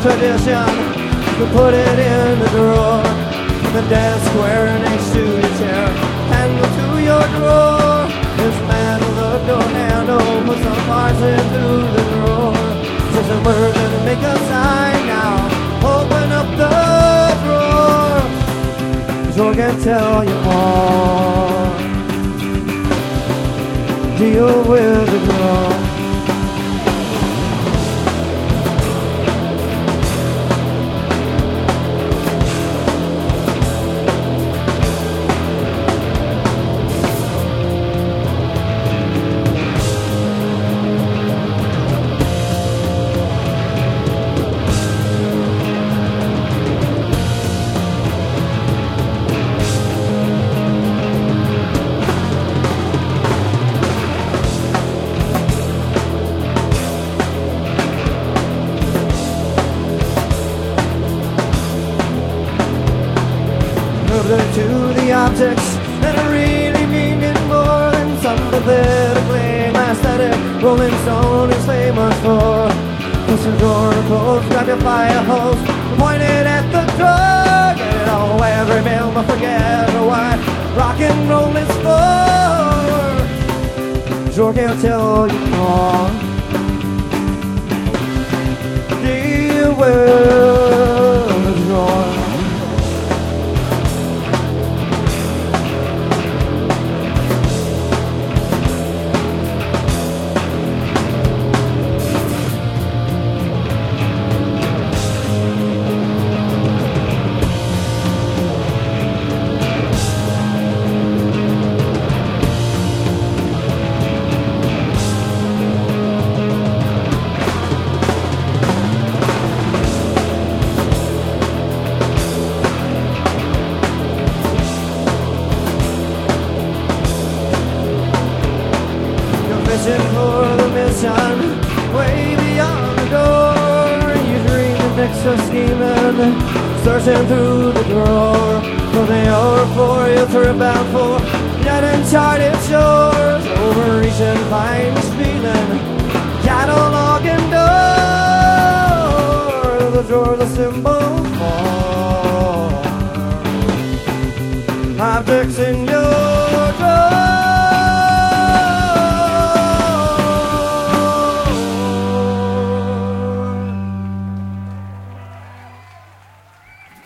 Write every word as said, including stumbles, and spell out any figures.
tradition to put it in the drawer. The desk square next to your chair, handle to your drawer. This man with a door handle puts some parts into the drawer. Says a word and make a sign now. Open up the drawer. The drawer can tell you more. Deal with the drawer. To the objects that really mean it more than some pathetically aesthetic Rolling Stone is famous for. Push the door close, grab your fire hose, point it at the door. Get it all away, every meal, but forget what rock and roll is for. Sure can't tell you more. Deal with the drawer. For the mission, way beyond the door. You dream of extra scheming, searching through the drawer for the hour for you trip out for yet uncharted shores. Overreaching, finds feeling, catalog and door. The drawer's a symbol for objects in your